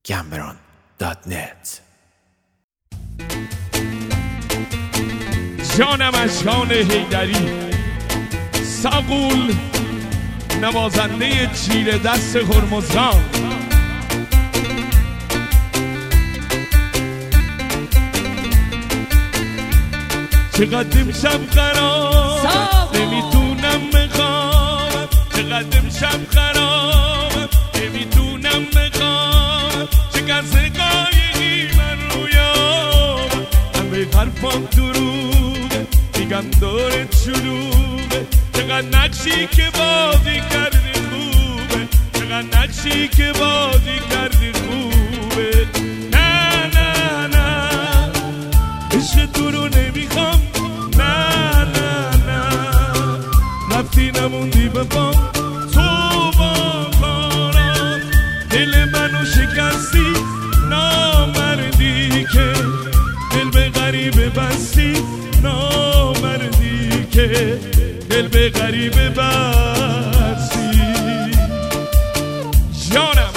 gambron.net. جانم از جان حیدری، ساقول نوازنده چیره دست هرمزگان. چقدر امشب خراب نمیتونم بخوابم، چقدر امشب خراب نمیتونم بخوابم، چقدر قایقی من رویام، همه حرفام دروغه، میگم دورت شلوغه، چقدر نقشی که بازی کردی خوبه، چقدر نقشی که بازی کردی خوبه. نه نه نه عشق تو رو نمیخوام، نه نه نه رفتی نموندی به پام، تو با کارات دل منو شکستی، نامردی که دل به غریبه بستی، نامردی که دل به غریبه بستی. جانم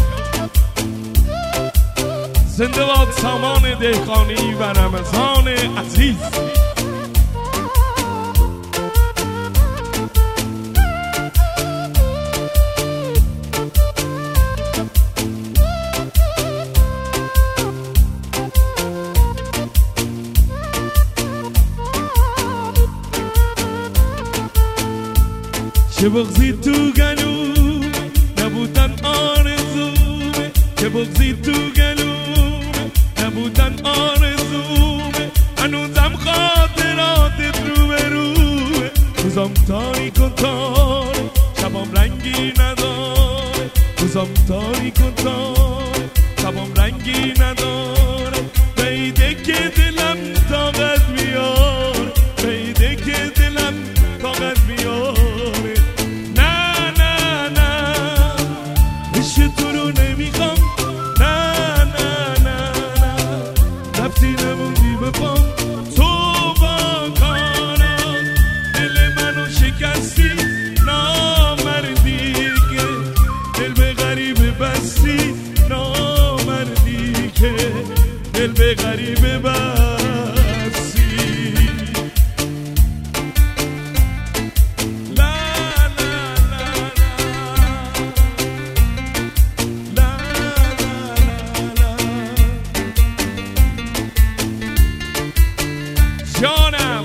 زنده باد سامان دهقانی و رمضان عزیز. چه بغضی تو گلومه نبودن آرزومه، چه بغضی تو گلومه نبودن آرزومه، هنوزم خاطراتت رو به روه، روزام تاریک و تاره شبام رنگی نداره، روزام تاریک و تاره شبام رنگی نداره، بیده که دلم طاقت بیاره، بیده که دلم طاقت بیاره. تو رو نمیخوام، نه نه نه نه رفتی نموندی به پام، تو با کارات دل منو شکستی، نامردی که دل به غریبه بستی، نامردی که دل به غریبه بستی. جانم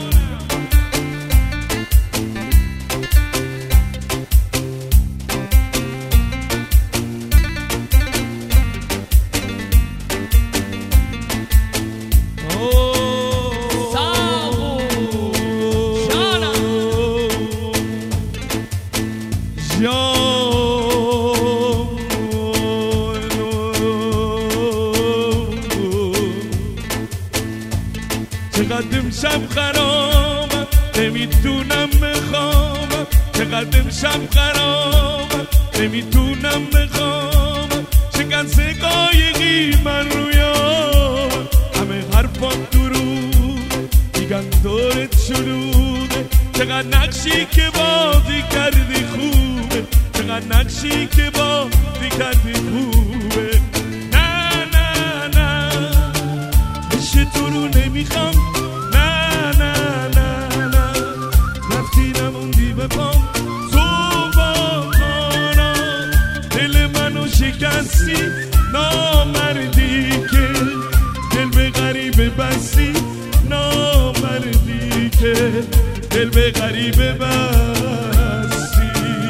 چقدر امشب خرابم نمیتونم بخوابم، چقدر امشب خرابم نمیتونم بخوابم، شکست قایقی من رویام، همه حرفام دروغه، میگن دورت شلوغه، چقدر نقشی که بازی کردی خوبه، چقدر نقشی که بازی کردی خوبه. نه نه نه عشق تو رو نمیخوام، نه نه نه نه رفتی نموندی به پام، تو با کارات دل منو شکستی، نامردی که دل به غریبه بستی، نامردی که دل به غریبه بستی.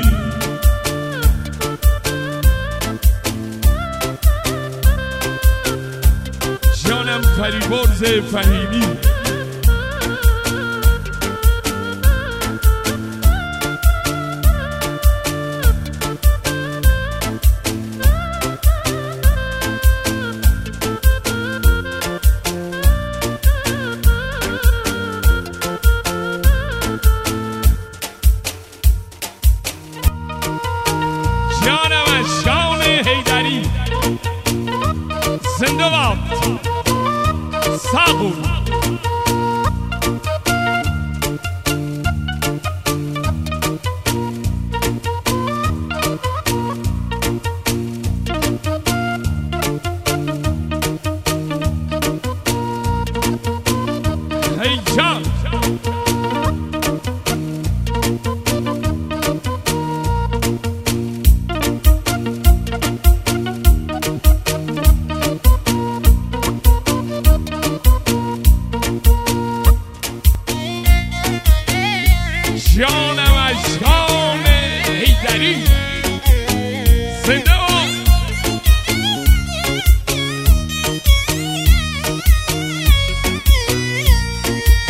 جانم فریبرز فهیمی. جانم از جان حیدری، زنده باد ساقول.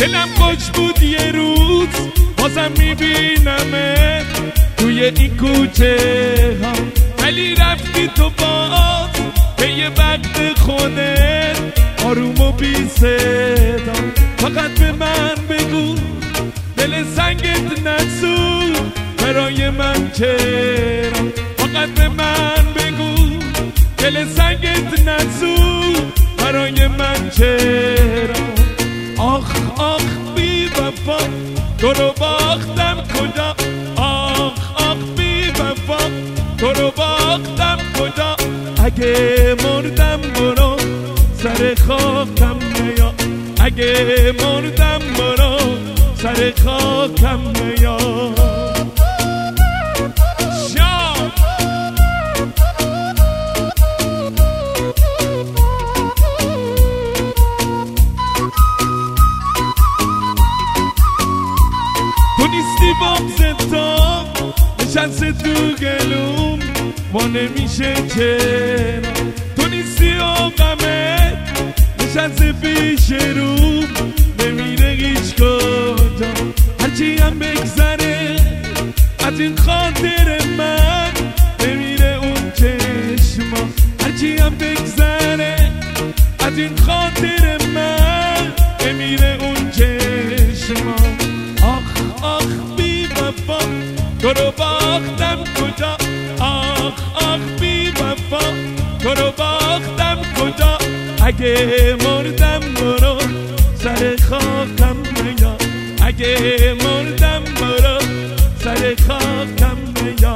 دلم خوش بود یه روز بازم میبینمت توی این کوچه ها، ولی رفتی تو باز به یه وقت خودت آروم و بی صدا. فقط به من بگو دل سنگت نسوخت برای من چرا، فقط به من بگو دل سنگت نسوخت برای من چرا. آخ آخ بی وفا تو رو باختم کجا، آخ آخ بی وفا تو رو باختم کجا. اگه مردم برو سر خاکم نیا، اگه مردم برو سر خاکم نیا. تو نیستی بامزتا نشسته تو گلوم ما نمیشه چرا، تو نیستی آقامت نشسته پیش روم نمیره هیچ کجا. هرچی هم بگذره از این خاطر من نمیره اون چشما، هرچی هم بگذره از این خاطر من نمیره اون چشما. آخ آخ بی وفا تو رو باختم کجا، آخ آخ بی وفا تو رو باختم کجا. اگه مردم برو سر خاکم نیا، اگه مردم برو سر خاکم نیا.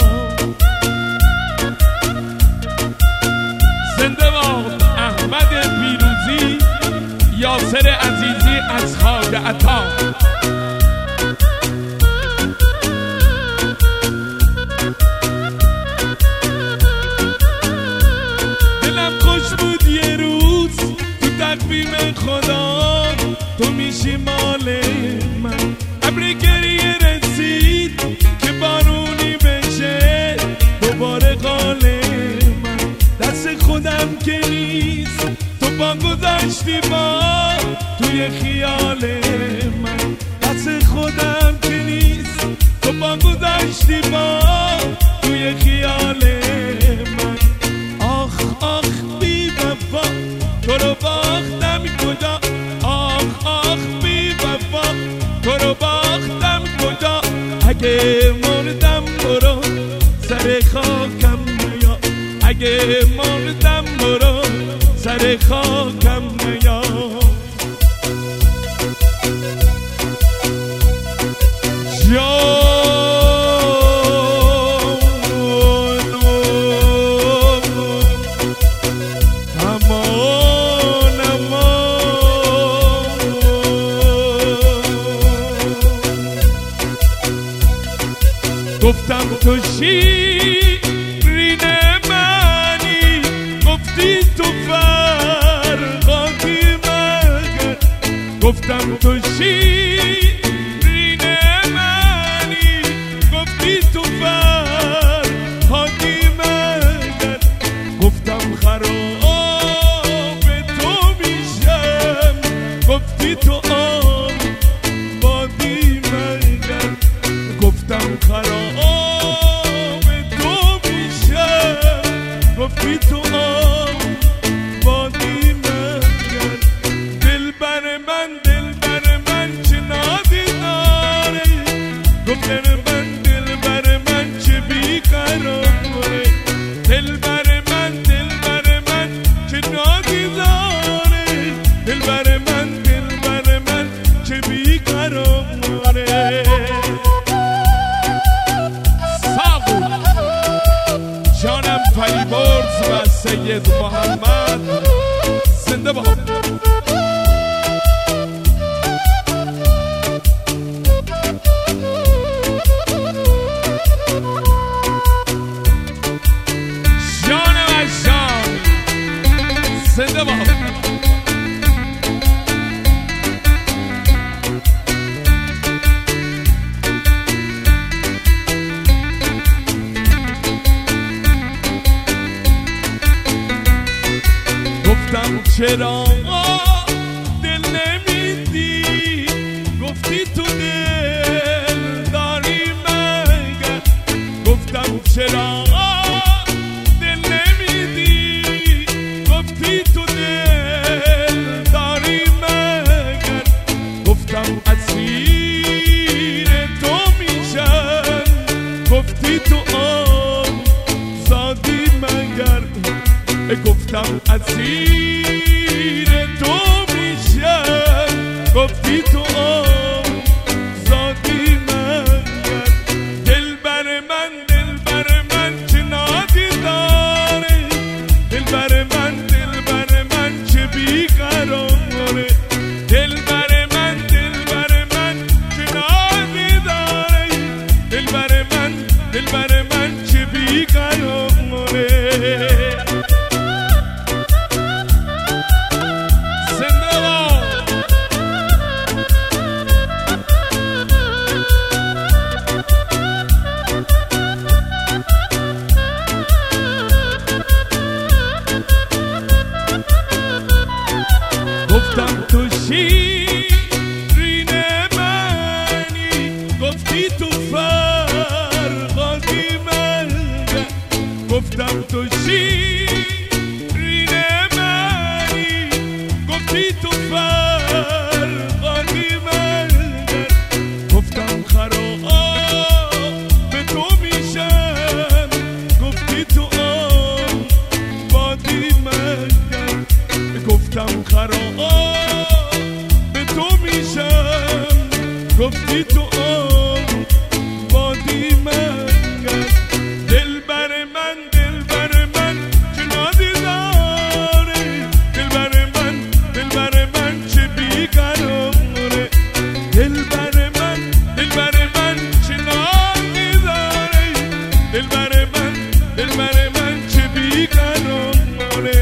زنده باد احمد پیروزی، یاسر عزیزی از خاک عطا. تقویم خدا تو میشی مال من، ابر گریه رسید که بارونی بشه دوباره قال من. دست خودم که نیست تو با گذاشتی با توی خیال من، دست خودم که نیست تو با گذاشتی با توی خیال من. آخ آخ بی وفا تو رو باختم کجا، آخ آخ بی وفا تو رو باختم کجا. اگه مردم برو سر خاکم نیا، اگه مردم برو سر خاکم نیا. گفتم تو شیرین منی، گفتی تو فرقاتی مگر. گفتم تو شیرین منی، گفتی تو فرقاتی مگر. گفتم خراب تو میشم، گفتی تو آبادی مگر. گفتم خراب تو میشم، گفتی تو آبادی مگر. دلبر من چه نادی داره، گفتن من دلبر من چه بیقراره. دلبر من چه نادی داره، دلبر من چه بیقراره. جانم فریبرز و سید محمد زنده باد. جانم از جان زنده باد. گفتم چرا دل نمیدی چرا دل نمیدی؟ گفتی تو دل داری مگر؟ گفتم اسیر تو میشم، گفتی تو آزادی مگر؟ گفتم اسیر تو میشم، گفتی تو آزادی مگر؟ دلبر من چه نادی داره، دلبر من چه بیقراره، دلبر من چه نادی داره، دلبر من چه بیقراره. گفتم تو شیرین منی، گفتی تو فرهادی مگر؟ گفتم تو شیرین منی، گفتی تو فرهادی مگر؟ گفتم خراب تو میشم، گفتی تو آبادی مگر؟ گفتم خراب به تو میشم، گفتی تو آبادی مگر؟ دلبر من چه نادی داره، دلبر من چه بیقراره، دلبر من چه نادی داره، دلبر من چه بیقراره.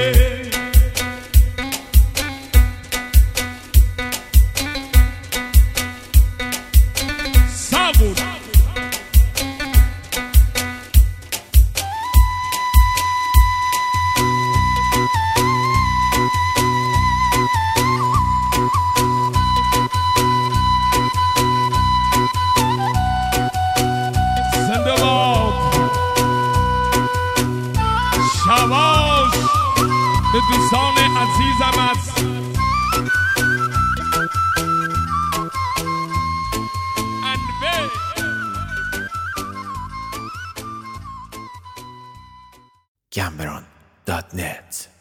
شواش به دوستان عزیزم است. Cameron.net